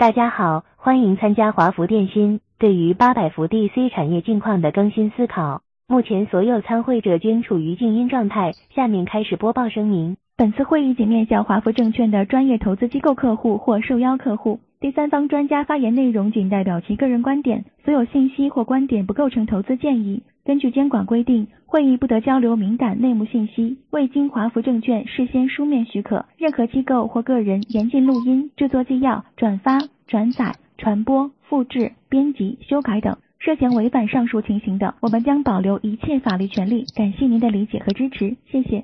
大家好，欢迎参加华福电芯对于800伏 DC 产业近况的更新思考。目前所有参会者均处于静音状态，下面开始播报声明。 本次会议仅面向华福证券的专业投资机构客户或受邀客户，第三方专家发言内容仅代表其个人观点，所有信息或观点不构成投资建议。根据监管规定，会议不得交流敏感内幕信息，未经华福证券事先书面许可，任何机构或个人严禁录音、制作纪要、转发、转载、传播、复制、编辑、修改等。涉嫌违反上述情形的，我们将保留一切法律权利。感谢您的理解和支持，谢谢。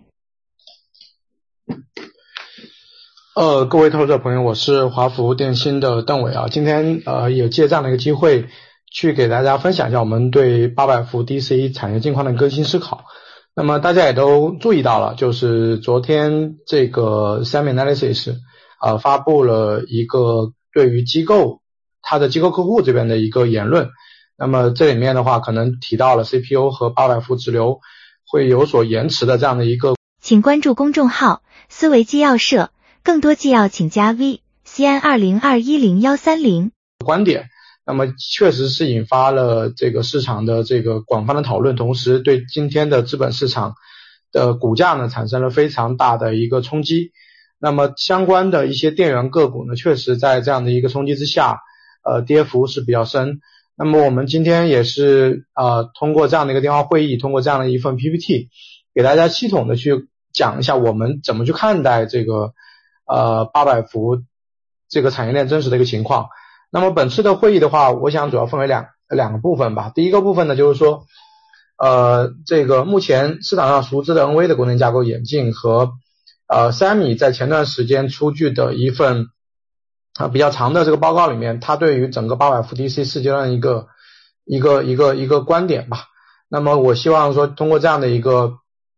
各位投资者朋友，我是华福电芯的邓伟啊，今天也借这样的一个机会去给大家分享一下我们对800伏 DC 产业近况的更新思考。那么大家也都注意到了，就是昨天这个 SemiAnalysis 发布了一个对于它的机构客户这边的一个言论。那么这里面的话可能提到了 CPU 和800伏直流会有所延迟的这样的一个。 请关注公众号思维纪要社，更多纪要请加 VCN20210130 观点。那么确实是引发了这个市场的这个广泛的讨论，同时对今天的资本市场的股价呢产生了非常大的一个冲击。那么相关的一些电源个股呢，确实在这样的一个冲击之下跌幅是比较深。那么我们今天也是通过这样的一个电话会议，通过这样的一份 PPT 给大家系统的去讲一下我们怎么去看待这个800伏这个产业链真实的一个情况。那么本次的会议的话，我想主要分为两个部分吧。第一个部分呢，就是说这个目前市场上熟知的 NV 的功能架构演进和Semi 在前段时间出具的一份比较长的这个报告里面，它对于整个800伏 DC 世界上一个观点吧。那么我希望说通过这样的一个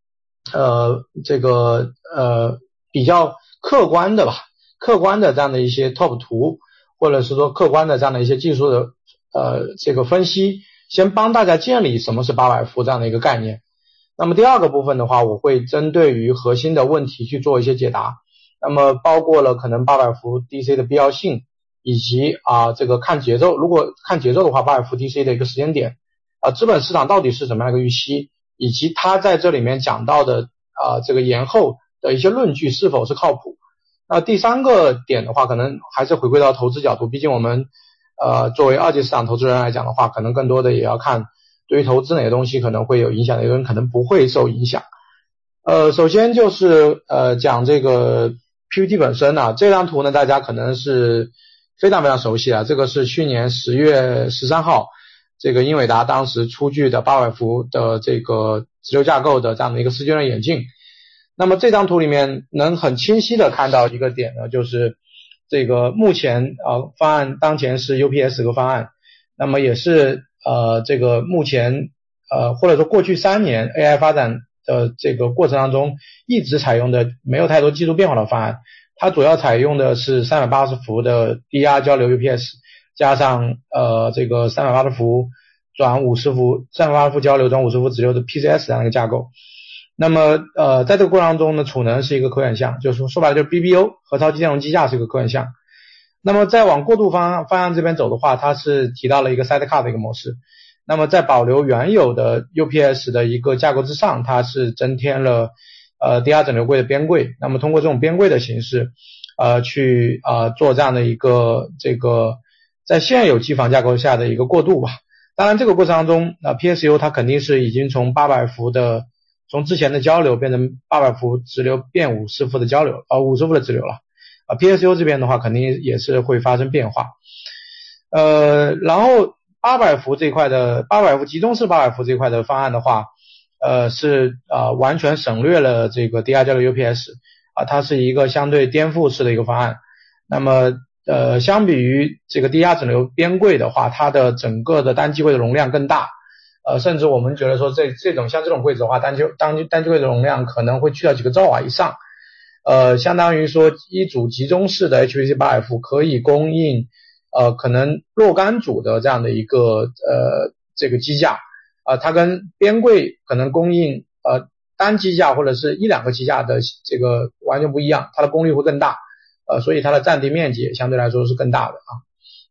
比较客观的这样的一些 top 图，或者是说客观的这样的一些技术的这个分析，先帮大家建立什么是800伏这样的一个概念。那么第二个部分的话，我会针对于核心的问题去做一些解答。那么包括了可能800伏 DC 的必要性，以及这个看节奏，如果看节奏的话800伏 DC 的一个时间点资本市场到底是怎么样一个预期，以及它在这里面讲到的这个延后的一些论据是否是靠谱。那第三个点的话，可能还是回归到投资角度，毕竟我们作为二级市场投资人来讲的话，可能更多的也要看对于投资哪些东西可能会有影响，哪些人可能不会受影响。首先就是讲这个 PPT 本身这张图呢大家可能是非常非常熟悉这个是去年10月13号这个英伟达当时出具的800伏的这个直流架构的这样的一个4阶段演进。那么这张图里面能很清晰的看到一个点呢，就是这个目前方案当前是 UPS 这个方案，那么也是这个目前或者说过去3年 AI 发展的这个过程当中一直采用的没有太多技术变化的方案。它主要采用的是380伏的低压交流 UPS 加上这个380伏转50伏380伏交流转50伏直流的 PCS 这样一个架构。那么在这个过程当中呢，储能是一个可选项，就是说白了就是 BBU 核超级电容机架是一个可选项。那么再往过渡方案这边走的话，它是提到了一个 sidecar 的一个模式。那么在保留原有的 UPS 的一个架构之上，它是增添了低压整流柜的边柜。那么通过这种边柜的形式去做这样的一个这个在现有机房架构下的一个过渡吧。当然这个过程当中PSU 它肯定是已经从800伏的从之前的交流变成800伏直流变50伏的交流50伏的直流了。PSU 这边的话肯定也是会发生变化。然后800伏这一块的800伏集中式800伏这一块的方案的话是完全省略了这个低压交流 UPS 它是一个相对颠覆式的一个方案。那么相比于这个低压整流边柜的话，它的整个的单机柜的容量更大。甚至我们觉得说这种像这种柜子的话，单机柜的容量可能会去到几个兆瓦以上。相当于说一组集中式的 HPC 800伏可以供应可能若干组的这样的一个这个机架它跟边柜可能供应单机架或者是1-2个机架的这个完全不一样，它的功率会更大所以它的占地面积也相对来说是更大的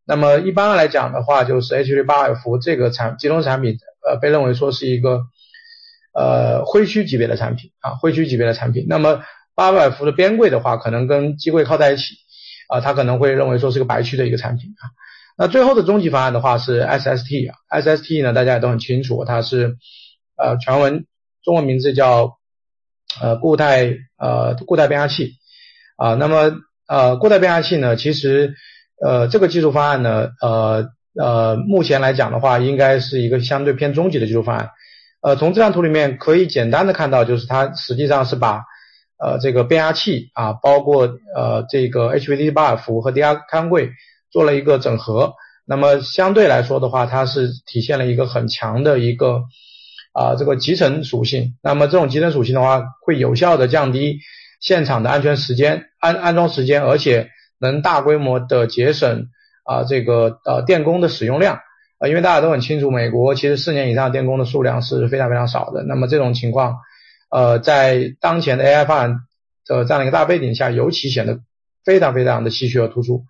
那么一般来讲的话，就是 H8F 这个集中产品被认为说是一个灰区级别的产品啊，灰区级别的产品。那么 800F 的边柜的话，可能跟机柜靠在一起啊，它可能会认为说是个白区的一个产品啊。那最后的终极方案的话是 SST 啊 ，SST 呢大家也都很清楚，它是全文中文名字叫固态变压器啊。那么固态变压器呢，其实这个技术方案呢目前来讲的话，应该是一个相对偏中级的技术方案。从这张图里面可以简单的看到，就是它实际上是把这个变压器啊，包括这个 HVDC8F 和低压看柜做了一个整合。那么相对来说的话，它是体现了一个很强的一个这个集成属性。那么这种集成属性的话，会有效的降低现场的安装时间，而且能大规模的节省这个电工的使用量。因为大家都很清楚，美国其实4年以上电工的数量是非常非常少的。那么这种情况在当前的 AI 发展的这样的一个大背景下，尤其显得非常非常的稀缺和突出。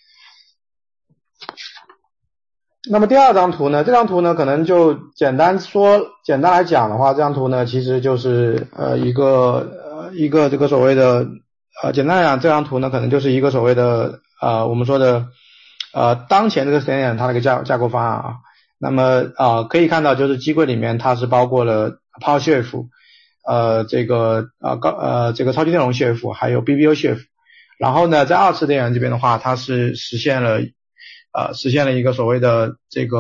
那么第二张图呢，这张图呢可能就简单来讲的话，这张图呢其实就是一个这个所谓的简单来讲，这张图呢可能就是一个所谓的我们说的当前这个时间点它的一个架构方案啊。那么可以看到就是机柜里面它是包括了 PowerShift 这个超级电容 Shift 还有 BBO Shift。然后呢在二次电源这边的话，它是实现了一个所谓的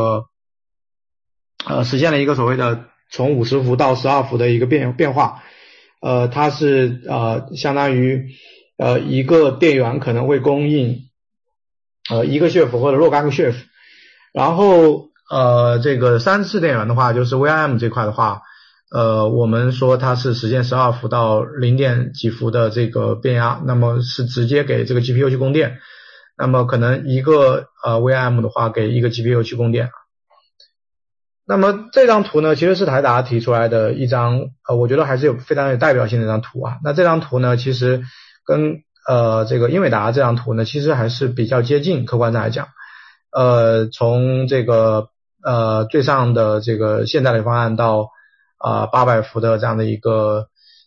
从50伏到12伏的一个变化。它是相当于一个电源可能会供应一个 shift 或者若干个 shift。然后这个3次电源的话，就是 VIM 这块的话，我们说它是实现12伏到0点几伏的这个变压，那么是直接给这个 GPU 去供电。那么可能一个VIM 的话给一个 GPU 去供电。那么这张图呢其实是台达提出来的一张我觉得还是非常有代表性的一张图啊。那这张图呢其实跟这个英伟达这张图呢其实还是比较接近，客观上来讲。从这个最上的这个现代的方案到800伏的这样的一个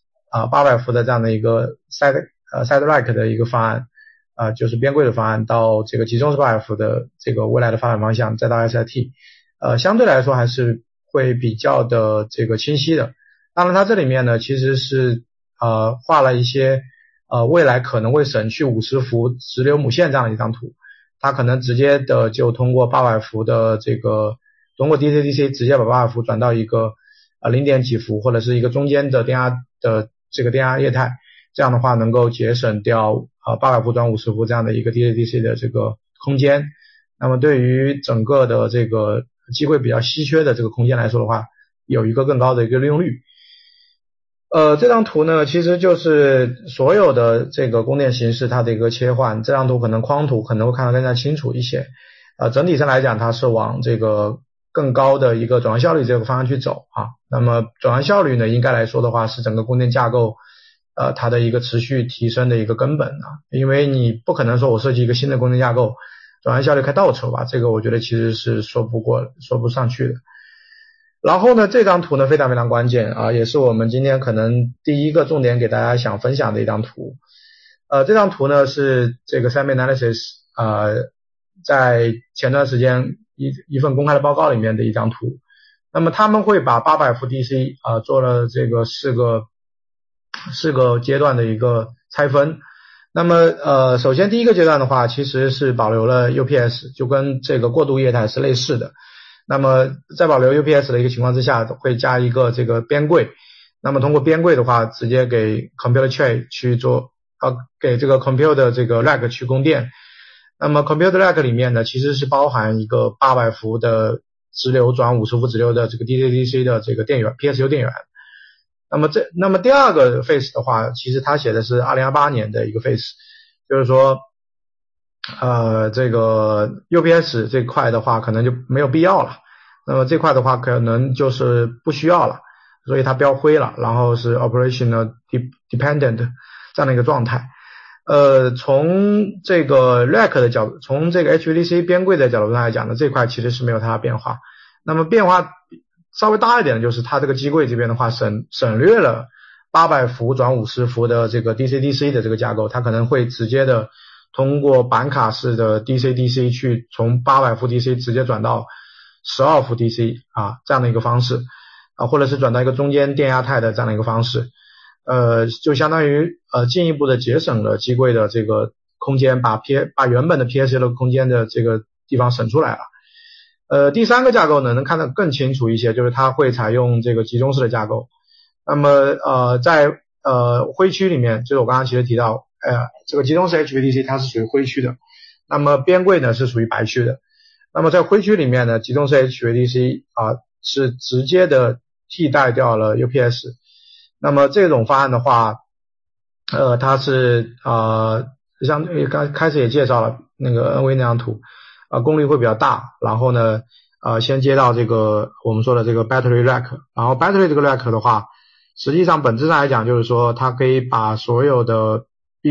800伏的这样的一个 side rack 的一个方案就是边柜的方案，到这个集中式 800伏的这个未来的发展方向，再到 SIT。相对来说还是会比较的这个清晰的。当然它这里面呢其实是画了一些未来可能会省去50伏直流母线这样的一张图。它可能直接的就通过800伏的这个通过 DC-DC 直接把800伏转到一个0点几伏或者是一个中间的电压的这个电压液态，这样的话能够节省掉800伏转50伏这样的一个 DC-DC 的这个空间。那么对于整个的这个机会比较稀缺的这个空间来说的话，有一个更高的一个利用率。这张图呢其实就是所有的这个供电形式它的一个切换。这张图可能框图可能会看得更加清楚一些。整体上来讲它是往这个更高的一个转换效率这个方向去走啊。那么转换效率呢应该来说的话是整个供电架构它的一个持续提升的一个根本啊。因为你不可能说我设计一个新的供电架构转换效率开倒车吧，这个我觉得其实是说不上去的。然后呢这张图呢非常非常关键也是我们今天可能第一个重点给大家想分享的一张图。这张图呢是这个 Semi Analysis 在前段时间一份公开的报告里面的一张图。那么他们会把800伏 DC 做了这个四个阶段的一个拆分。那么首先第一个阶段的话其实是保留了 UPS， 就跟这个过渡液态是类似的。那么在保留 UPS 的一个情况之下，会加一个这个边柜。那么通过边柜的话直接给 Computer Tray 去做给这个 Computer 这个 Rack 去供电。那么 Computer Rack 里面呢其实是包含一个800伏的直流转50伏直流的这个 DC-DC 的这个电源 PSU 电源。那么第二个 phase 的话其实它写的是2028年的一个 phase， 就是说这个 UPS 这块的话可能就没有必要了。那么这块的话可能就是不需要了，所以它标灰了，然后是 operational dependent 这样的一个状态。 从这个 rack 的角度，从这个 HVDC 边柜的角度上来讲呢，这块其实是没有太大变化。那么变化稍微大一点的就是它这个机柜这边的话省略了800伏转50伏的这个 DC-DC 的这个架构，它可能会直接的通过板卡式的 DC-DC 去从800伏 DC 直接转到12伏 DC 这样的一个方式或者是转到一个中间电压态的这样的一个方式，就相当于进一步的节省了机柜的这个空间，把原本的 PSU 的空间的这个地方省出来了。第三个架构呢能看得更清楚一些，就是它会采用这个集中式的架构。那么在灰区里面，就是我刚刚其实提到这个集中式 HVDC 它是属于灰区的，那么边柜呢是属于白区的。那么在灰区里面呢，集中式 HVDC 是直接的替代掉了 UPS。那么这种方案的话它是像刚开始也介绍了那个 NV 那张图功率会比较大，然后呢先接到这个我们说的这个 battery rack， 然后 battery 这个 rack 的话实际上本质上来讲就是说它可以把所有的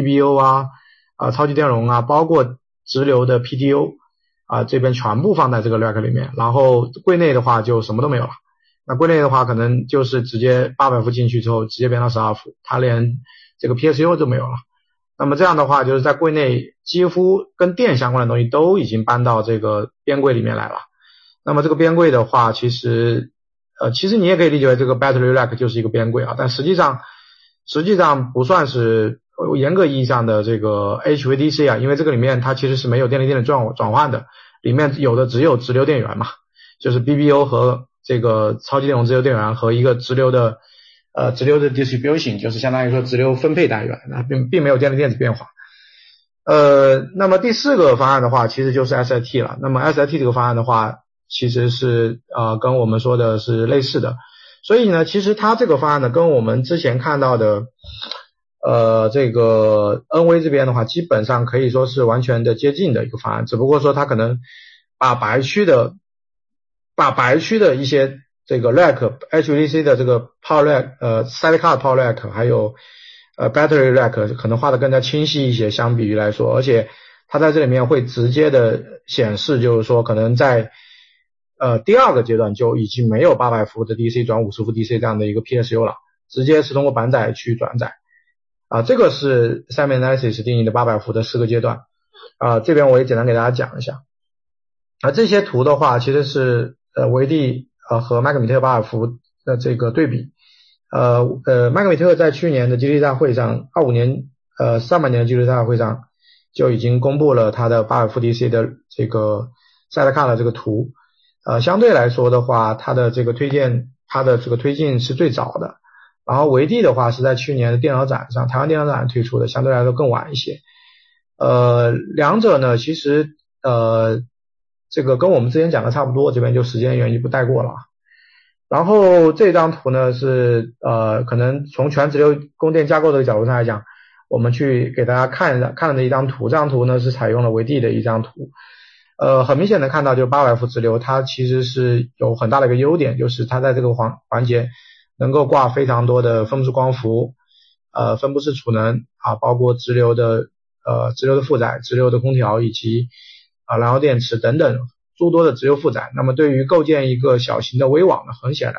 BBU 超级电容包括直流的 PTO这边全部放在这个 rack 里面，然后柜内的话就什么都没有了。那柜内的话可能就是直接800伏进去之后直接变到12伏，它连这个 PSU 都没有了。那么这样的话就是在柜内几乎跟电相关的东西都已经搬到这个边柜里面来了。那么这个边柜的话其实你也可以理解为这个 battery rack 就是一个边柜但实际上不算是严格意义上的这个 HVDC 因为这个里面它其实是没有电力电的转换的，里面有的只有直流电源嘛，就是 BBU 和这个超级电容直流电源和一个直流的 distribution， 就是相当于说直流分配单元，并没有电力电子变化。那么第四个方案的话其实就是 SIT 了。那么 SIT 这个方案的话其实是跟我们说的是类似的，所以呢其实它这个方案呢跟我们之前看到的这个 NV 这边的话基本上可以说是完全的接近的一个方案，只不过说它可能把白区的一些这个 rack HVDC 的这个 power rack sidecar power rack 还有battery rack 可能画得更加清晰一些，相比于来说，而且它在这里面会直接的显示，就是说可能在第二个阶段就已经没有800伏的 DC 转50伏 DC 这样的一个 PSU 了，直接是通过板载去转载这个是 Simon Analysis 定义的800伏的4个阶段这边我也简单给大家讲一下这些图的话其实是维蒂和麦克米特800伏的这个对比麦克米特在去年的 GT 大会上25年上半年的 GT 大会上就已经公布了他的800伏 DC 的这个赛德卡的这个图相对来说的话它的这个推进是最早的，然后维蒂的话是在去年的电脑展上台湾电脑展推出的，相对来说更晚一些两者呢其实这个跟我们之前讲的差不多，这边就时间原因不带过了然后这张图呢是可能从全直流供电架构的角度上来讲，我们去给大家看了一张图，这张图呢是采用了维蒂的一张图很明显的看到就是800伏直流它其实是有很大的一个优点，就是它在这个环节能够挂非常多的分布式光伏分布式储能包括直流的负载、直流的空调以及燃油电池等等诸多的直流负载。那么对于构建一个小型的微网呢，很显然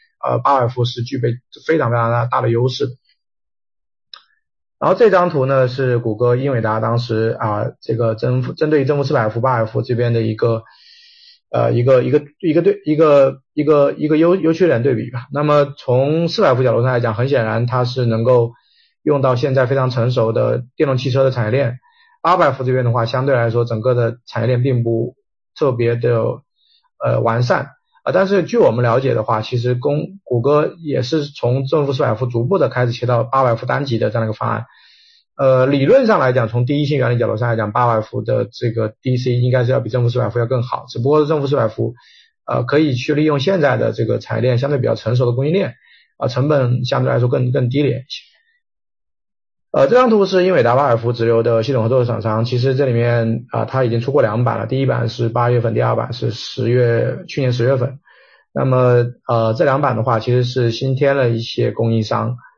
800伏是具备非常非常大的优势的。然后这张图呢是谷歌英伟达当时这个针对于正负400伏800伏这边的一个优缺点对比吧。那么从400伏角度上来讲，很显然它是能够用到现在非常成熟的电动汽车的产业链。800伏这边的话相对来说整个的产业链并不特别的完善但是据我们了解的话，其实谷歌也是从正负400伏逐步的开始切到800伏单极的这样一个方案理论上来讲，从第一性原理角度上来讲，800伏的这个 DC 应该是要比正负400伏要更好，只不过正负400伏可以去利用现在的这个产业链相对比较成熟的供应链成本相对来说更低廉一些这张图是英伟达800伏直流的系统合作的厂商，其实这里面它已经出过2版了，第一版是8月份，第二版是去年10月份。那么这2版的话其实是新添了一些供应商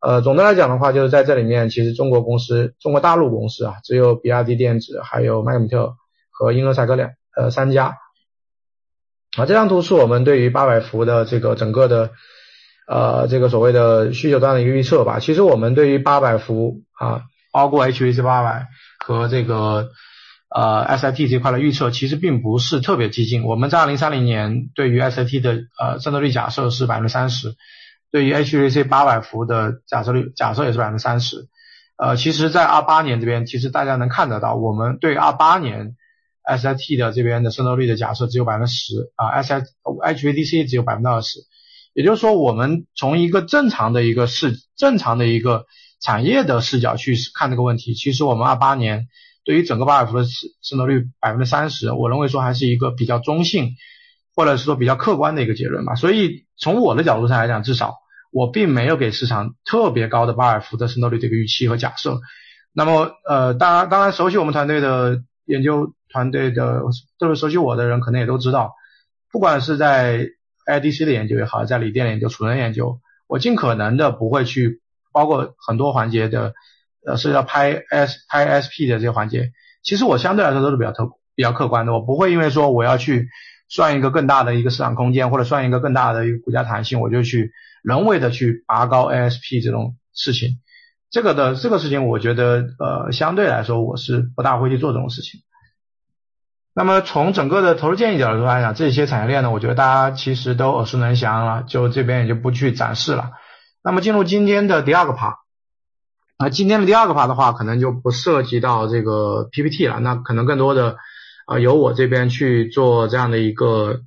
总的来讲的话，就是在这里面，其实中国大陆公司啊，只有比亚迪电子、还有麦克米特和英特赛克三家。这张图是我们对于800伏的这个整个的这个所谓的需求端的一个预测吧。其实我们对于800伏啊，包括 HVDC800 和这个SiT 这块的预测其实并不是特别激进。我们在2030年对于 SiT 的渗透率假设是 30%， 对于 HVDC800 伏的假设也是 30%。其实在28年这边，其实大家能看得到，我们对28年SiT 的这边的渗透率的假设只有 10%， HVDC 只有 20%。也就是说，我们从一个正常的一个产业的视角去看这个问题，其实我们28年对于整个800伏的渗透率 30%， 我认为说还是一个比较中性或者是说比较客观的一个结论吧。所以从我的角度上来讲，至少我并没有给市场特别高的800伏的渗透率这个预期和假设。那么当然熟悉我们团队的研究团队的，特别熟悉我的人可能也都知道，不管是在 IDC 的研究也好，在锂电的研究、储能研究，我尽可能的不会去包括很多环节的涉及到拍 SP 的这些环节，其实我相对来说都是比较客观的。我不会因为说我要去算一个更大的一个市场空间，或者算一个更大的一个股价弹性，我就去人为的去拔高 ASP 这种事情。这个事情我觉得相对来说我是不大会去做这种事情。那么从整个的投资建议角度来讲，这些产业链呢，我觉得大家其实都耳熟能详了，就这边也就不去展示了。那么进入今天的第二个 part， 今天的第二个 part 的话，可能就不涉及到这个 PPT 了，那可能更多的由我这边去做这样的一个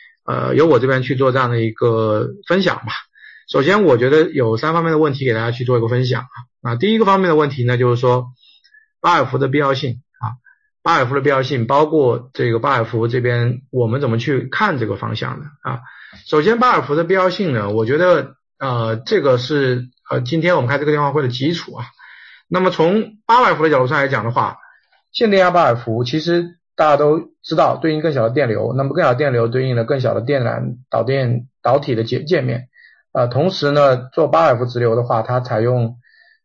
分享吧。首先我觉得有3方面的问题给大家去做一个分享啊。第一个方面的问题呢，就是说800伏的必要性800伏的必要性，包括这个800伏这边我们怎么去看这个方向的啊。首先800伏的必要性呢，我觉得这个是今天我们开这个电话会的基础啊。那么从800伏的角度上来讲的话，限电压800伏其实大家都知道对应更小的电流，那么更小的电流对应了更小的电缆导体的界面。同时呢，做800伏直流的话，它采用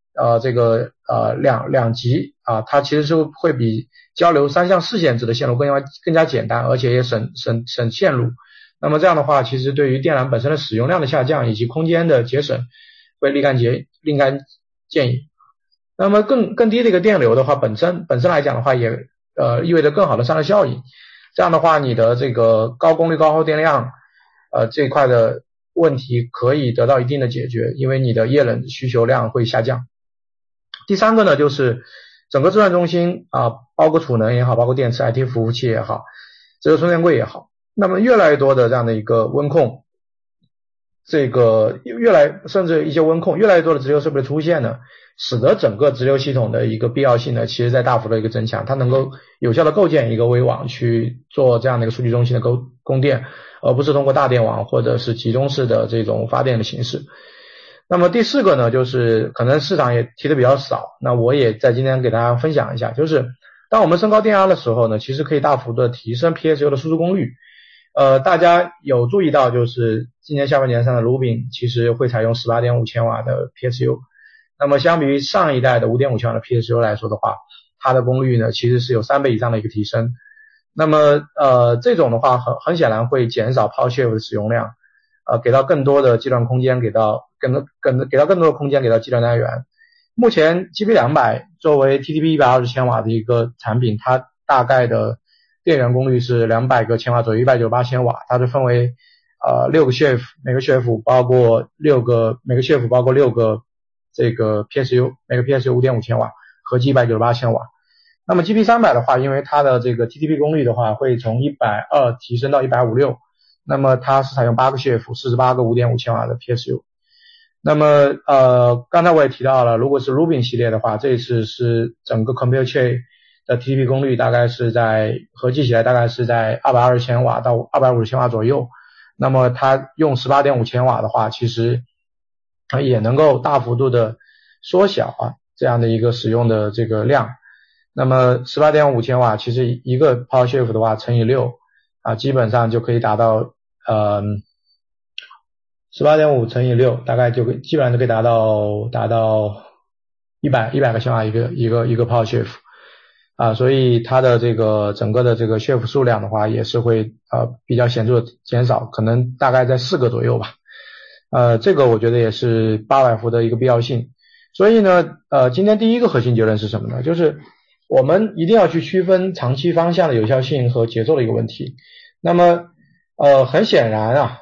两极它其实是会比交流3向4线制的线路更加简单，而且也省线路。那么这样的话，其实对于电缆本身的使用量的下降以及空间的节省会立竿见影。那么更低的一个电流的话，本身来讲的话，也意味着更好的散热效应。这样的话，你的这个高功率高耗电量这一块的问题可以得到一定的解决，因为你的液冷需求量会下降。第三个呢，就是整个计算中心包括储能也好，包括电池 IT 服务器也好，这个充电柜也好，那么越来越多的这样的一个温控，甚至一些温控越来越多的直流设备的出现呢，使得整个直流系统的一个必要性呢，其实在大幅的一个增强，它能够有效的构建一个微网去做这样的一个数据中心的供电，而不是通过大电网或者是集中式的这种发电的形式。那么第四个呢，就是可能市场也提的比较少，那我也在今天给大家分享一下，就是当我们升高电压的时候呢，其实可以大幅的提升 PSU 的输出功率。大家有注意到，就是今年下半年上的 Rubin 其实会采用 18.5 千瓦的 PSU， 那么相比于上一代的 5.5 千瓦的 PSU 来说的话，它的功率呢其实是有3倍以上的一个提升。那么这种的话很显然会减少 PowerShift 的使用量，给到更多的计算空间，给到更多的空间给到计算单元。目前 GB200 作为 TDP 120千瓦的一个产品，它大概的电源功率是200个千瓦左右，198千瓦，它是分为6个 shift， 每个 shift 包括6个这个 PSU， 每个 PSU 5.5 千瓦，合计198千瓦。那么 GP300 的话，因为它的这个 TDP 功率的话会从120提升到156，那么它是采用8个 shift 48个 5.5 千瓦的 PSU。那么刚才我也提到了，如果是 Rubin 系列的话，这一次是整个 Compute Tray 的 TDP 功率大概是合计起来大概是在220千瓦到250千瓦左右。那么它用 18.5 千瓦的话，其实也能够大幅度的缩小这样的一个使用的这个量。那么 18.5 千瓦其实一个 PowerShift 的话乘以6基本上就可以达到 18.5 乘以6，大概就基本上就可以达到100个千瓦一个 power shift 啊，所以它的这个整个的这个 shift 数量的话也是会比较显著的减少，可能大概在4个左右吧。这个我觉得也是800伏的一个必要性。所以呢今天第一个核心结论是什么呢？就是我们一定要去区分长期方向的有效性和节奏的一个问题。那么很显然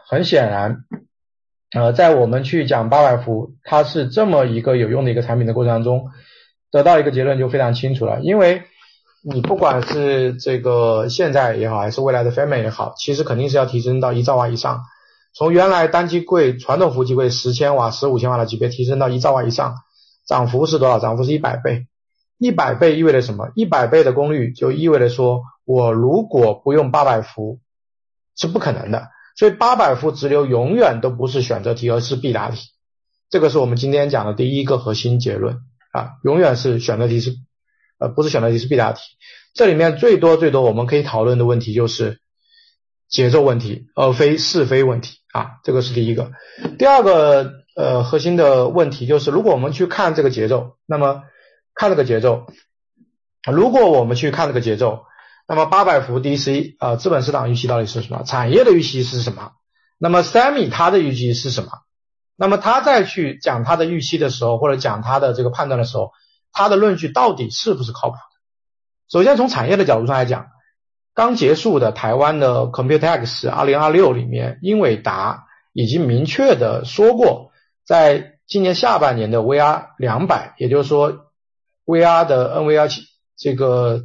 在我们去讲800伏它是这么一个有用的一个产品的过程当中，得到一个结论就非常清楚了。因为你不管是这个现在也好，还是未来的 FEMA 也好，其实肯定是要提升到1兆瓦以上。从原来单机柜传统服务机柜10千瓦、15千瓦的级别提升到1兆瓦以上，涨幅是多少？涨幅是100倍。100倍意味着什么？100倍的功率就意味着说，我如果不用800伏是不可能的。所以800伏直流永远都不是选择题，而是必答题。这个是我们今天讲的第一个核心结论啊，永远是选择题是不是选择题是必答题。这里面最多我们可以讨论的问题就是节奏问题，而非是非问题啊，这个是第一个。第二个核心的问题就是，如果我们去看这个节奏，那么看这个节奏，如果我们去看这个节奏，那么800伏 DC 资本市场预期到底是什么？产业的预期是什么？那么 SEMI 它的预期是什么？那么他再去讲他的预期的时候，或者讲他的这个判断的时候，他的论据到底是不是靠谱的？首先从产业的角度上来讲，刚结束的台湾的 Computex 2026里面，英伟达已经明确的说过，在今年下半年的 VR200， 也就是说 VR 的 NVR 这个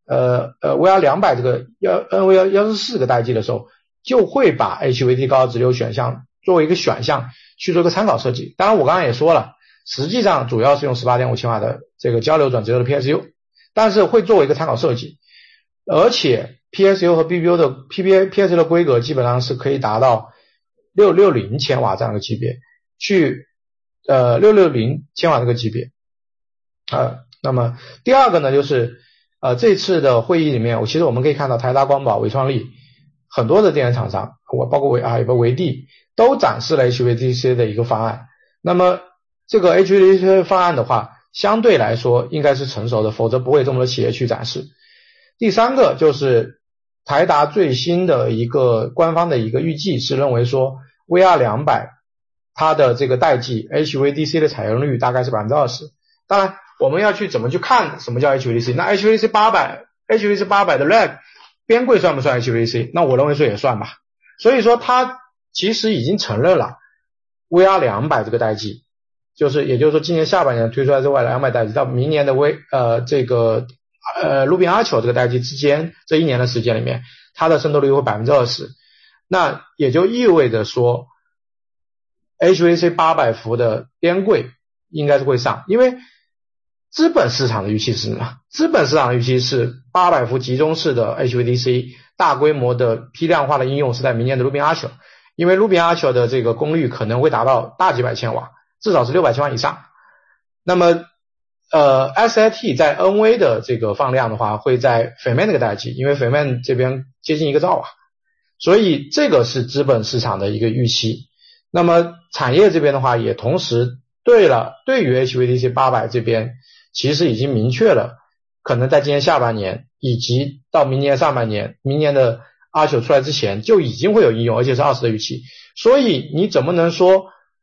VR200 这个NVR144个代际的时候，就会把 HVT 高直流选项作为一个选项去做一个参考设计。当然我刚刚也说了，实际上主要是用 18.5 千瓦的这个交流转直流的 PSU， 但是会作为一个参考设计。而且 PSU 和 BBU 的 PSU 的规格基本上是可以达到660千瓦这样的级别，去660千瓦这个级别。那么第二个呢，就是这次的会议里面，其实我们可以看到台达、光宝、伟创力很多的电源厂商，包括维地都展示了 HVDC 的一个方案。那么这个 HVDC 方案的话，相对来说应该是成熟的，否则不会这么多企业去展示。第三个就是台达最新的一个官方的一个预计是认为说 VR200 它的这个代际 HVDC 的采用率大概是 20%。 当然我们要去怎么去看什么叫 HVDC， 那 HVDC 800的 rack 边柜算不算 HVDC？ 那我认为说也算吧。所以说它其实已经承认了 VR200 这个代际，也就是说今年下半年推出来这 VR200 代际到明年的这个Rubin Archer 这个代际之间，这一年的时间里面，它的渗透率会 20%。 那也就意味着说 HVDC 800伏的边柜应该是会上，因为资本市场的预期是什么？资本市场的预期是800伏集中式的 HVDC 大规模的批量化的应用是在明年的 Rubin Archer， 因为 Rubin Archer 的这个功率可能会达到大几百千瓦，至少是600千瓦以上。那么SIT 在 NV 的这个放量的话会在 FEMA 那个代际，因为 FEMA 这边接近1个兆瓦，所以这个是资本市场的一个预期。那么产业这边的话也同时对于 HVDC 800这边其实已经明确了，可能在今年下半年以及到明年上半年，明年的 Archer 出来之前就已经会有应用，而且是20的预期。所以你怎么能说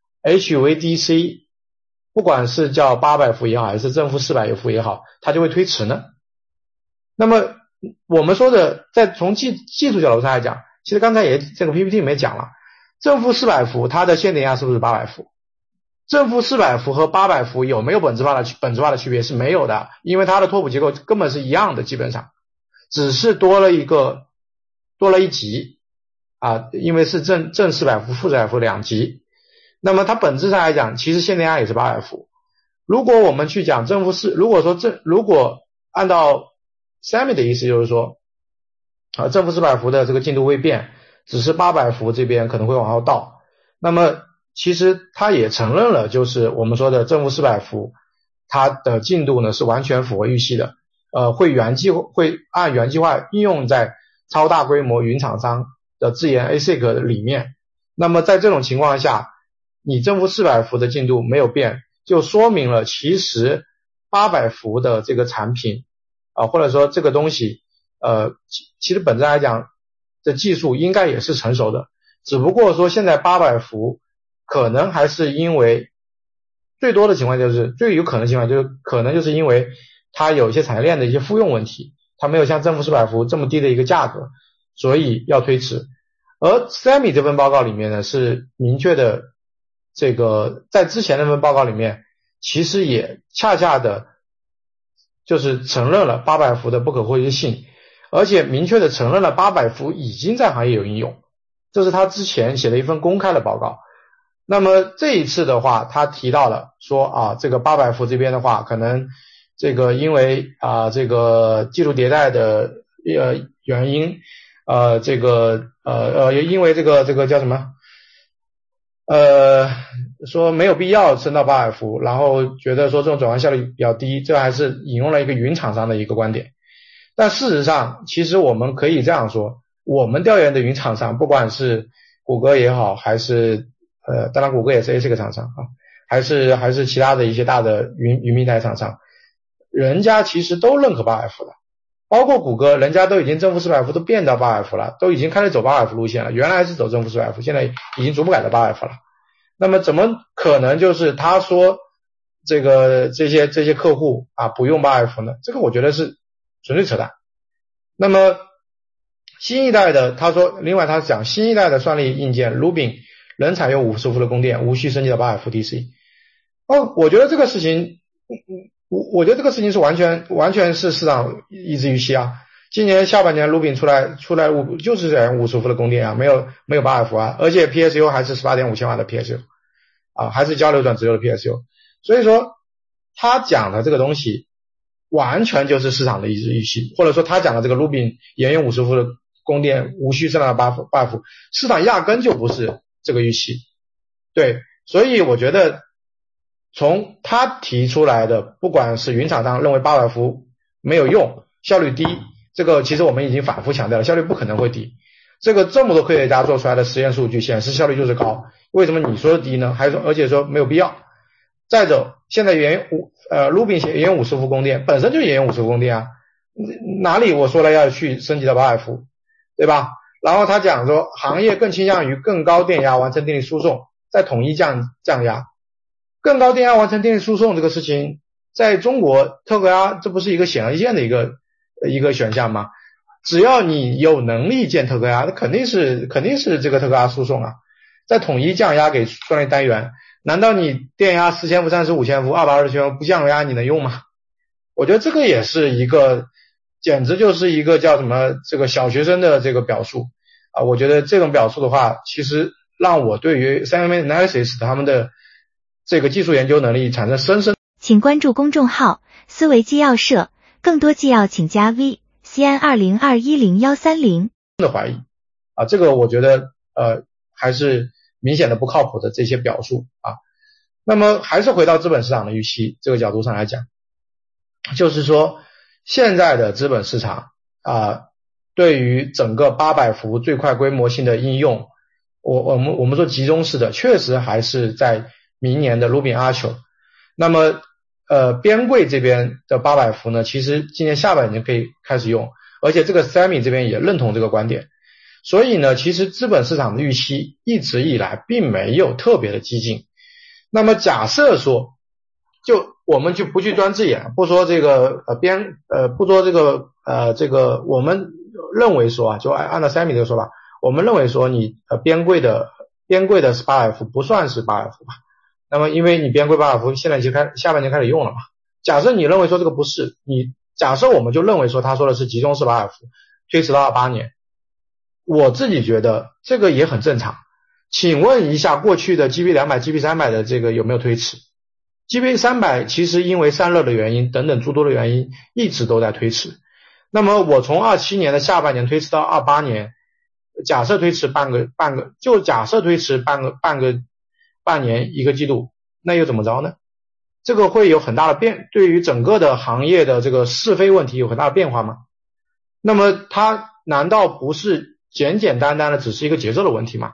HVDC 不管是叫800伏也好，还是正负400伏也好，它就会推迟呢？那么我们说的在从技术角度上来讲，其实刚才也这个 PPT 里面讲了，正负400伏它的限电压是不是800伏？正负400伏和800伏有没有本质化的区别？是没有的，因为它的拓扑结构根本是一样的，基本上只是多了一级因为是正400伏负400伏2级。那么它本质上来讲，其实限电压也是800伏。如果我们去讲如果按照 SEMI 的意思，就是说正负400伏的这个进度未变，只是800伏这边可能会往后倒。那么其实它也承认了，就是我们说的正负400伏它的进度呢是完全符合预期的，会按原计划应用在超大规模云厂商的自研 ASIC 里面。 那么在这种情况下，你正负400伏的进度没有变，就说明了其实800伏的这个产品或者说这个东西其实本质来讲的技术应该也是成熟的，只不过说现在800伏可能还是因为最多的情况就是最有可能的情况就是可能就是因为它有一些产业链的一些复用问题，它没有像正负400伏这么低的一个价格，所以要推迟。而 SEMI 这份报告里面呢是明确的，这个在之前那份报告里面其实也恰恰的就是承认了800伏的不可或缺性，而且明确的承认了800伏已经在行业有应用，这是他之前写的一份公开的报告。那么这一次的话他提到了说这个800伏这边的话可能这个因为这个技术迭代的原因因为这个叫什么说没有必要升到800伏，然后觉得说这种转换效率比较低，这还是引用了一个云厂商的一个观点。但事实上其实我们可以这样说，我们调研的云厂商不管是谷歌也好，还是当然谷歌也是 ASIC 厂商还是其他的一些大的云平台厂商，人家其实都认可800伏的，包括谷歌人家都已经正负400伏都变到800伏了，都已经开始走800伏路线了，原来是走正负400伏，现在已经逐步改到800伏了。那么怎么可能就是他说这些客户不用800伏呢？这个我觉得是纯粹扯淡。那么新一代的他说，另外他讲新一代的算力硬件 Rubin 仍采用50伏的供电，无需升级到800伏 DC。我觉得这个事情是完全是市场一致预期啊。今年下半年 Rubin 出来就是采用50伏的供电没有800伏而且 PSU 还是 18.5 千瓦的 PSU还是交流转直流的 PSU。所以说他讲的这个东西完全就是市场的一致预期，或者说他讲的这个 Rubin 沿用50伏的供电无需升到800伏，市场压根就不是这个预期。对，所以我觉得从他提出来的，不管是云厂商认为800伏没有用，效率低，这个其实我们已经反复强调了，效率不可能会低。这么多科学家做出来的实验数据显示效率就是高，为什么你说的低呢？而且说没有必要。再者，现在Rubin 沿用50伏供电，本身就沿用50伏供电哪里我说了要去升级到800伏，对吧？然后他讲说行业更倾向于更高电压完成电力输送，再统一降压。更高电压完成电力输送这个事情在中国特高压这不是一个显而易见的一个选项吗？只要你有能力建特高压，那肯定是这个特高压输送再统一降压给算力单元，难道你电压4000伏、35千伏、220千伏不降压你能用吗？我觉得这个也是一个简直就是一个叫什么这个小学生的这个表述我觉得这种表述的话其实让我对于 Simon Analysis 他们的这个技术研究能力产生深深。 请关注公众号思维纪要社，更多纪要请加 VCN20210130 的怀疑这个我觉得还是明显的不靠谱的这些表述那么还是回到资本市场的预期这个角度上来讲，就是说现在的资本市场对于整个800伏最快规模性的应用，我们说集中式的确实还是在明年的 Rubin Archer。那么边柜这边的800伏呢，其实今年下半年可以开始用，而且这个 SEMI 这边也认同这个观点。所以呢，其实资本市场的预期一直以来并没有特别的激进。那么假设说，就我们就不去钻字眼，不说这个不说这个我们认为说就按照 SEMI 这个说法，我们认为说你边柜的800伏不算是800伏吧。那么因为你边柜800伏现在就下半年开始用了嘛。假设你认为说这个不是，假设我们就认为说他说的是集中式800伏，推迟到28年。我自己觉得这个也很正常。请问一下过去的 GB200、GB300 的这个有没有推迟？ GB300 其实因为散热的原因等等诸多的原因一直都在推迟。那么我从27年的下半年推迟到28年，假设推迟半年一个季度，那又怎么着呢？这个会有很大的对于整个的行业的这个是非问题有很大的变化吗？那么它难道不是简简单单的只是一个节奏的问题吗？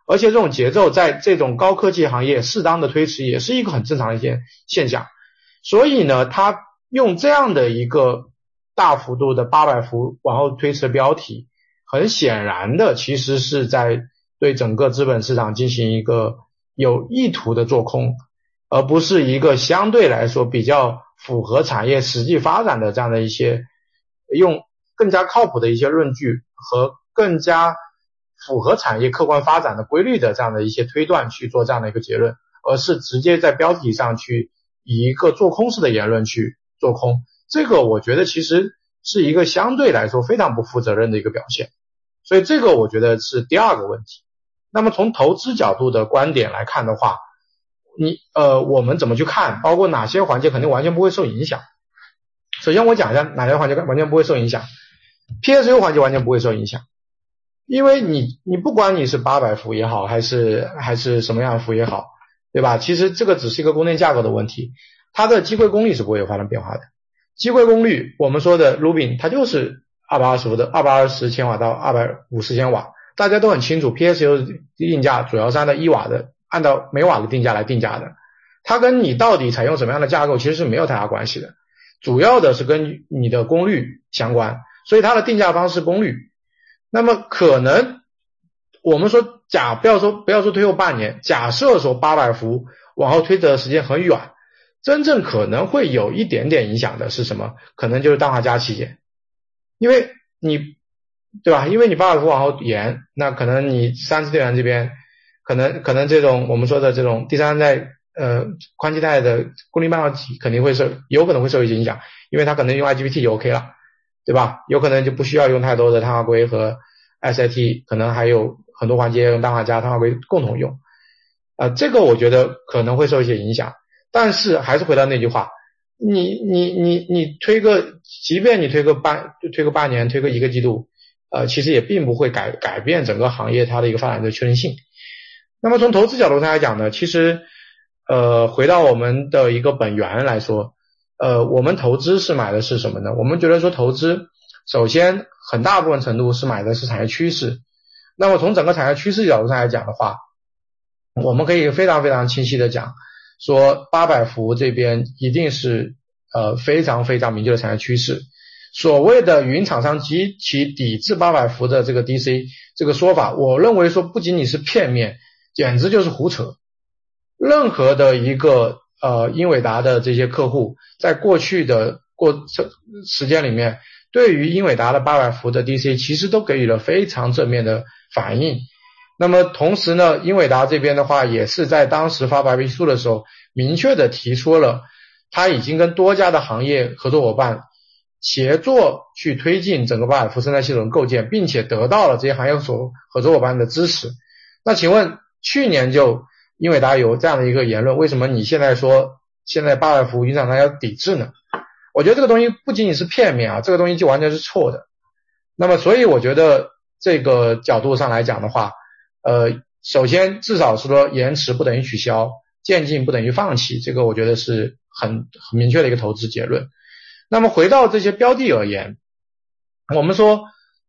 而且这种节奏在这种高科技行业适当的推迟也是一个很正常的一件现象。所以呢，他用这样的一个大幅度的800伏往后推迟的标题，很显然的其实是在对整个资本市场进行一个有意图的做空，而不是一个相对来说比较符合产业实际发展的这样的一些用更加靠谱的一些论据和更加符合产业客观发展的规律的这样的一些推断去做这样的一个结论，而是直接在标题上去以一个做空式的言论去做空，这个我觉得其实是一个相对来说非常不负责任的一个表现。所以这个我觉得是第二个问题。那么从投资角度的观点来看的话，我们怎么去看，包括哪些环节肯定完全不会受影响。首先我讲一下哪些环节完全不会受影响。PSU 环节完全不会受影响，因为你不管你是800伏也好，还是什么样的伏也好，对吧？其实这个只是一个供电价格的问题，它的机柜功率是不会有发生变化的。机柜功率我们说的 Rubin 它就是220伏的220千瓦到250千瓦，大家都很清楚 PSU 的定价主要是按照1瓦的按照每瓦的定价来定价的，它跟你到底采用什么样的架构其实是没有太大关系的，主要的是跟你的功率相关，所以它的定价方式是功率。那么可能我们说不要说推后半年，假设说800伏往后推的时间很远，真正可能会有一点点影响的是什么？可能就是氮化镓期间，因为你对吧？因为你800伏往后延，那可能你3次电源这边可能这种我们说的这种第三代宽基带的功率半导体肯定会有可能会受一些影响，因为它可能用 IGBT 就 OK 了，对吧？有可能就不需要用太多的碳化硅和 SiT， 可能还有很多环节用氮化镓、碳化硅共同用。这个我觉得可能会受一些影响，但是还是回到那句话，你推个，即便你推个半年，推个1个季度，其实也并不会改变整个行业它的一个发展的确定性。那么从投资角度上来讲呢，其实回到我们的一个本源来说，我们投资是买的是什么呢？我们觉得说投资首先很大部分程度是买的是产业趋势。那么从整个产业趋势角度上来讲的话，我们可以非常非常清晰的讲说800伏这边一定是非常非常明确的产业趋势。所谓的云厂商及其抵制800伏的这个 DC 这个说法，我认为说不仅仅是片面，简直就是胡扯。任何的一个英伟达的这些客户在过去的时间里面，对于英伟达的800伏的 DC 其实都给予了非常正面的反应。那么同时呢，英伟达这边的话也是在当时发白皮书的时候明确的提出了他已经跟多家的行业合作伙伴协作去推进整个800伏生态系统构建，并且得到了这些行业合作伙伴的支持。那请问去年就英伟达有这样的一个言论，为什么你现在说现在800伏云厂商要抵制呢？我觉得这个东西不仅仅是片面啊，这个东西就完全是错的。那么所以我觉得这个角度上来讲的话，首先至少是说延迟不等于取消，渐进不等于放弃，这个我觉得是很明确的一个投资结论。那么回到这些标的而言，我们说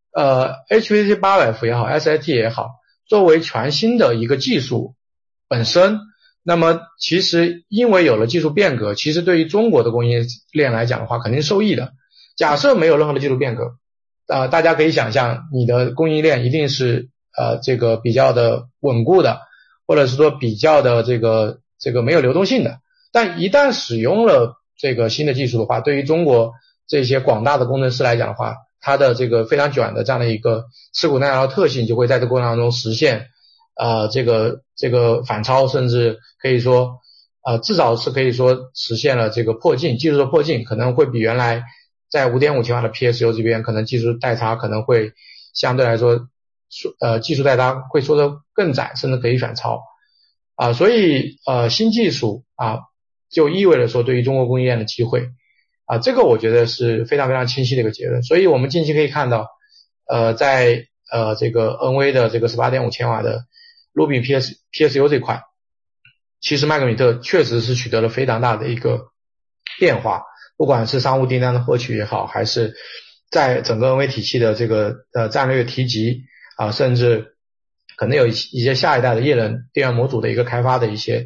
HVDC 800伏也好 SiT 也好，作为全新的一个技术本身，那么其实因为有了技术变革，其实对于中国的供应链来讲的话肯定是受益的。假设没有任何的技术变革，大家可以想象你的供应链一定是这个比较的稳固的，或者是说比较的这个没有流动性的。但一旦使用了这个新的技术的话，对于中国这些广大的工程师来讲的话，它的这个非常卷的这样的一个吃苦耐劳的特性就会在这个过程当中实现这个反超，甚至可以说至少是可以说实现了这个破镜，技术的破镜可能会比原来在 5.5 千瓦的 PSU 这边可能技术代差可能会相对来说技术代差会说得更窄，甚至可以反超所以新技术就意味着说对于中国供应链的机会这个我觉得是非常非常清晰的一个结论。所以我们近期可以看到在这个 NV 的这个 18.5 千瓦的 Rubin PSU 这块，其实麦克米特确实是取得了非常大的一个变化，不管是商务订单的获取也好，还是在整个 NV 体系的这个战略提及甚至可能有一些下一代的液冷电源模组的一个开发的一些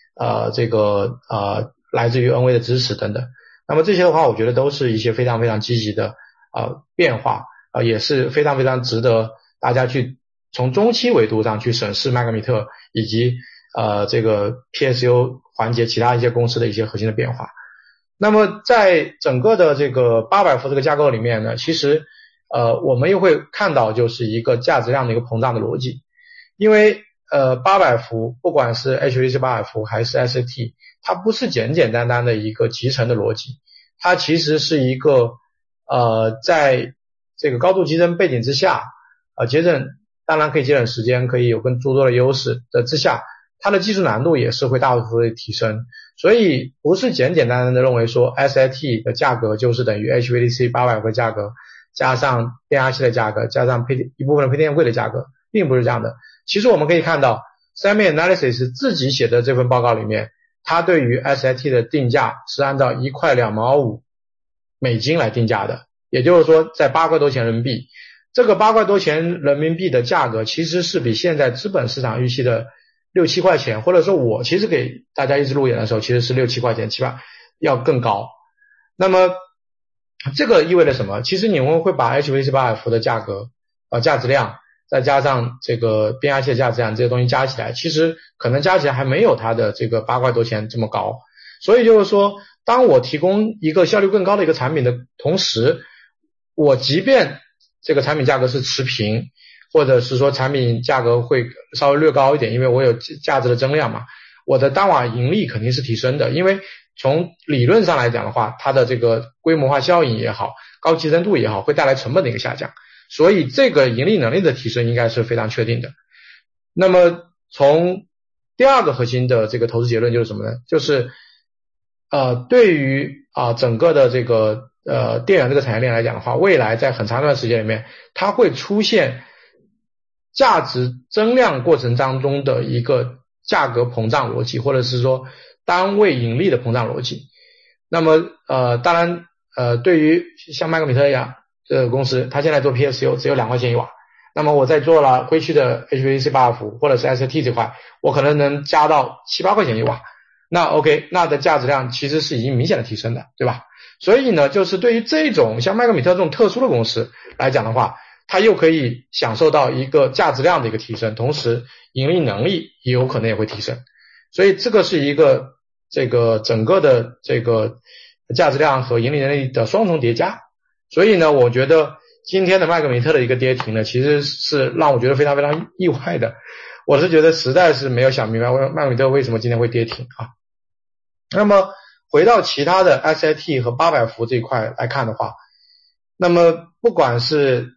来自于 NV 的支持等等。那么这些的话，我觉得都是一些非常非常积极的变化，也是非常非常值得大家去从中期维度上去审视麦格米特以及这个 PSU 环节其他一些公司的一些核心的变化。那么在整个的这个800伏这个架构里面呢，其实我们又会看到就是一个价值量的一个膨胀的逻辑。因为800伏不管是 HVDC 800伏还是 SAT， 它不是简简单单的一个集成的逻辑，它其实是一个在这个高度集成背景之下节省当然可以节省时间，可以有更诸多的优势的之下，它的技术难度也是会大幅的提升。所以不是简简单单的认为说 SAT 的价格就是等于 HVDC 800伏的价格加上变压器的价格加上一部分的配电柜的价格，并不是这样的。其实我们可以看到 Semi Analysis 自己写的这份报告里面，它对于 SAT 的定价是按照1块2毛5美金来定价的，也就是说在8块多钱人民币。这个8块多钱人民币的价格其实是比现在资本市场预期的6、7块钱，或者说我其实给大家一直路演的时候其实是6、7块钱7、8要更高。那么这个意味着什么？其实你们会把 HVDC 800伏的价格价值量再加上这个变压器的价值量这些东西加起来，其实可能加起来还没有它的这个8块多钱这么高。所以就是说当我提供一个效率更高的一个产品的同时，我即便这个产品价格是持平，或者是说产品价格会稍微略高一点，因为我有价值的增量嘛，我的单瓦盈利肯定是提升的。因为从理论上来讲的话，它的这个规模化效应也好，高集成度也好，会带来成本的一个下降，所以这个盈利能力的提升应该是非常确定的。那么从第二个核心的这个投资结论就是什么呢？就是对于整个的这个电源这个产业链来讲的话，未来在很长一段时间里面，它会出现价值增量过程当中的一个价格膨胀逻辑，或者是说单位盈利的膨胀逻辑。那么当然对于像麦格米特一样这个公司，它现在做 PSU 只有2块钱一瓦，那么我在做了灰区的 HVDC 800伏或者是 SAT 这块，我可能能加到7、8块钱一瓦，那 OK， 那的价值量其实是已经明显的提升的，对吧？所以呢，就是对于这种像麦格米特这种特殊的公司来讲的话，它又可以享受到一个价值量的一个提升，同时盈利能力也有可能也会提升。所以这个是一个这个整个的这个价值量和盈利能力的双重叠加。所以呢，我觉得今天的麦格米特的一个跌停呢，其实是让我觉得非常非常意外的。我是觉得实在是没有想明白麦格米特为什么今天会跌停啊。那么回到其他的 SAT 和800伏这一块来看的话，那么不管是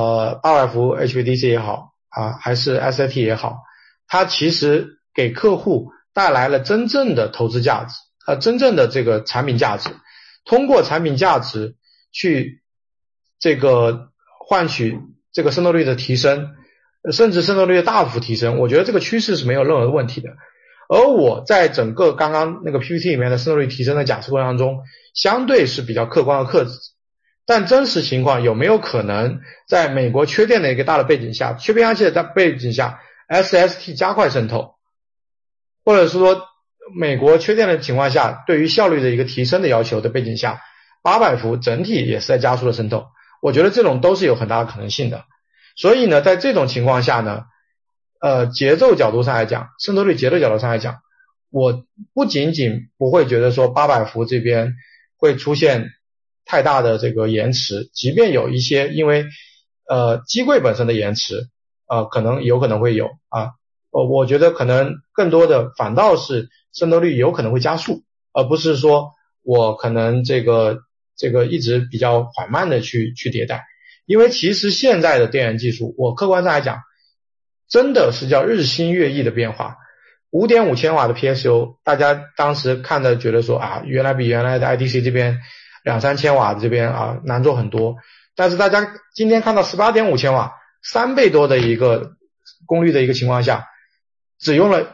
800伏 HVDC 也好还是 SAT 也好，它其实给客户带来了真正的投资价值真正的这个产品价值，通过产品价值去这个换取这个渗透率的提升，甚至渗透率的大幅提升，我觉得这个趋势是没有任何的问题的。而我在整个刚刚那个 PPT 里面的渗透率提升的假设过程当中，相对是比较客观和克制。但真实情况有没有可能在美国缺电的一个大的背景下，缺变压器的背景下 SST 加快渗透，或者是说美国缺电的情况下，对于效率的一个提升的要求的背景下，800伏整体也是在加速的渗透，我觉得这种都是有很大的可能性的。所以呢，在这种情况下呢，节奏角度上来讲，渗透率节奏角度上来讲，我不仅仅不会觉得说800伏这边会出现太大的这个延迟，即便有一些因为机柜本身的延迟可能有可能会有我觉得可能更多的反倒是渗透率有可能会加速，而不是说我可能这个一直比较缓慢的去迭代。因为其实现在的电源技术，我客观上来讲真的是叫日新月异的变化。5.5千瓦的 PSU 大家当时看的觉得说原来比原来的 IDC 这边2、3千瓦的这边难做很多，但是大家今天看到 18.5 千瓦3倍多的一个功率的一个情况下，只用了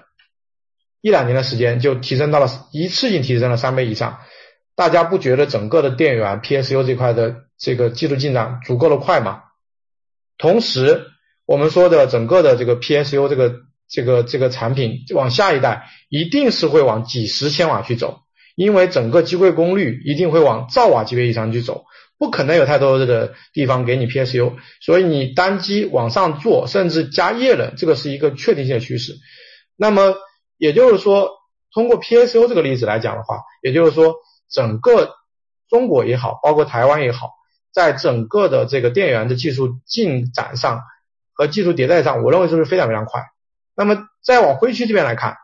1、2年的时间就提升到了一次性提升了3倍以上。大家不觉得整个的电源 PSU 这块的这个技术进展足够的快吗？同时我们说的整个的这个 PSU 这个产品往下一代一定是会往几十千瓦去走，因为整个机柜功率一定会往兆瓦级别以上去走，不可能有太多的这个地方给你 PSU， 所以你单机往上做甚至加液冷，这个是一个确定性的趋势。那么也就是说，通过 PSU 这个例子来讲的话，也就是说整个中国也好，包括台湾也好，在整个的这个电源的技术进展上和技术迭代上，我认为都是非常非常快。那么再往灰区这边来看，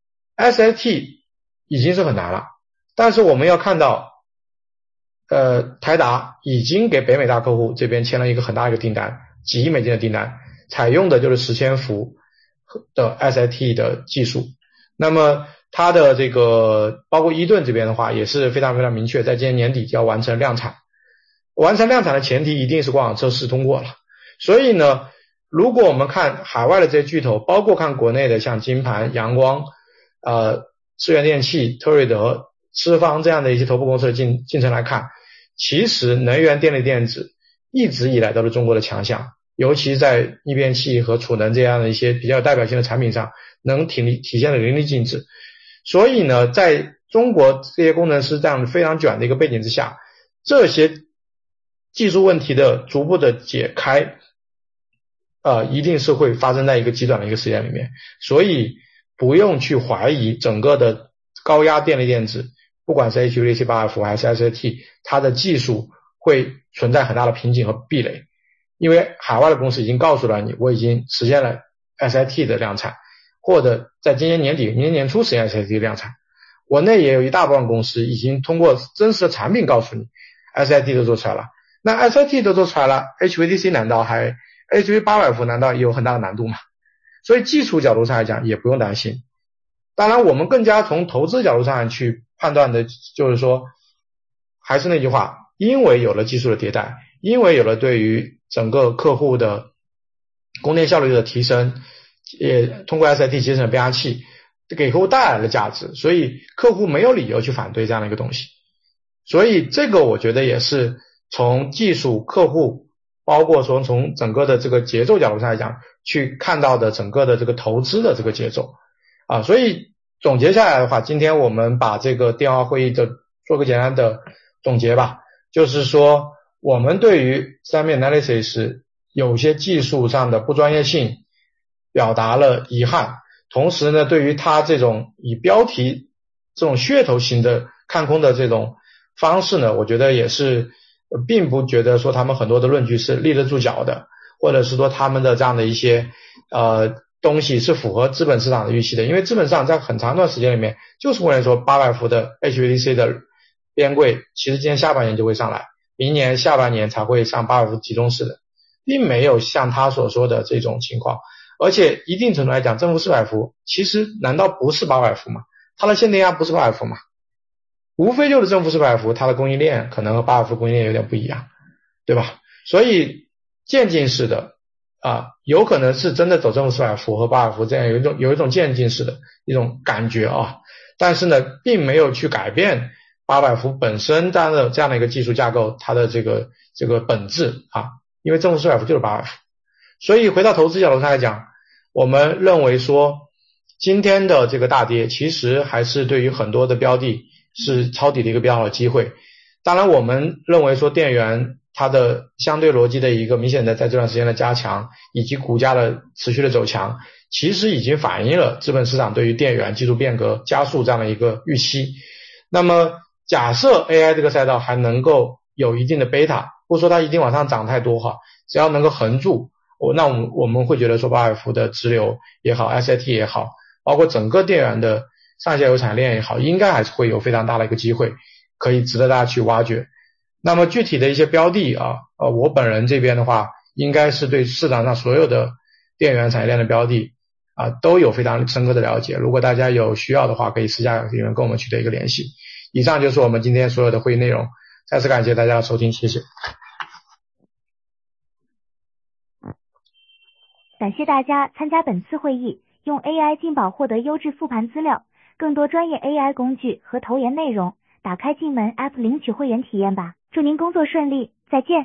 SST 已经是很难了，但是我们要看到台达已经给北美大客户这边签了一个很大一个订单，几亿美金的订单，采用的就是10,000伏的 SST 的技术。那么它的这个包括伊顿这边的话也是非常非常明确，在今年年底就要完成量产。完成量产的前提一定是光网测试通过了。所以呢，如果我们看海外的这些巨头，包括看国内的像金盘、阳光、智源电器、特瑞德、资方这样的一些头部公司的进程来看，其实能源电力电子一直以来都是中国的强项，尤其在逆变器和储能这样的一些比较有代表性的产品上能体现的淋漓尽致。所以呢，在中国这些工程师这样非常卷的一个背景之下，这些技术问题的逐步的解开一定是会发生在一个极短的一个时间里面，所以不用去怀疑整个的高压电力电子，不管是 HVDC8F 还是 SST， 它的技术会存在很大的瓶颈和壁垒，因为海外的公司已经告诉了你，我已经实现了 SST 的量产，或者在今年年底、明年年初实现 SST 的量产。国内也有一大部分公司已经通过真实的产品告诉你 SST 都做出来了。那 SST 都做出来了， HVDC 难道还 HV8F 难道也有很大的难度吗？所以技术角度上来讲也不用担心。当然我们更加从投资角度上去判断的就是说，还是那句话，因为有了技术的迭代，因为有了对于整个客户的供电效率的提升，也通过 SST 节省变压器给客户带来了价值，所以客户没有理由去反对这样的一个东西。所以这个我觉得也是从技术、客户，包括说从整个的这个节奏角度上来讲，去看到的整个的这个投资的这个节奏所以总结下来的话，今天我们把这个电话会议的做个简单的总结吧，就是说我们对于 Semi Analysis 有些技术上的不专业性表达了遗憾，同时呢，对于它这种以标题这种噱头型的看空的这种方式呢，我觉得也是并不觉得说他们很多的论据是立得住脚的，或者是说他们的这样的一些东西是符合资本市场的预期的。因为资本市场在很长一段时间里面就是认为说800伏的 HVDC 的边柜其实今年下半年就会上来，明年下半年才会上800伏集中式的，并没有像他所说的这种情况。而且一定程度来讲，正负400伏其实难道不是800伏吗？它的限电压不是800伏吗？无非就是正负400伏，它的供应链可能和800伏供应链有点不一样，对吧？所以渐进式的有可能是真的走正负400伏和800伏这样有一种渐进式的一种感觉但是呢，并没有去改变800伏本身这样的一个技术架构它的这个本质因为正负400伏就是800伏。所以回到投资角度上来讲，我们认为说今天的这个大跌其实还是对于很多的标的是抄底的一个比较好的机会。当然我们认为说电源它的相对逻辑的一个明显的在这段时间的加强，以及股价的持续的走强，其实已经反映了资本市场对于电源技术变革加速这样的一个预期。那么假设 AI 这个赛道还能够有一定的贝塔，不说它一定往上涨太多只要能够横住，那我们会觉得说800伏的直流也好， SST 也好，包括整个电源的上下游产业链也好，应该还是会有非常大的一个机会可以值得大家去挖掘。那么具体的一些标的我本人这边的话，应该是对市场上所有的电源产业链的标的都有非常深刻的了解。如果大家有需要的话，可以私下里面跟我们取得一个联系。以上就是我们今天所有的会议内容，再次感谢大家的收听，谢谢。 感谢大家参加本次会议，用 AI 进宝获得优质复盘资料，更多专业 AI 工具和投研内容，打开进门 App 领取会员体验吧。祝您工作顺利，再见。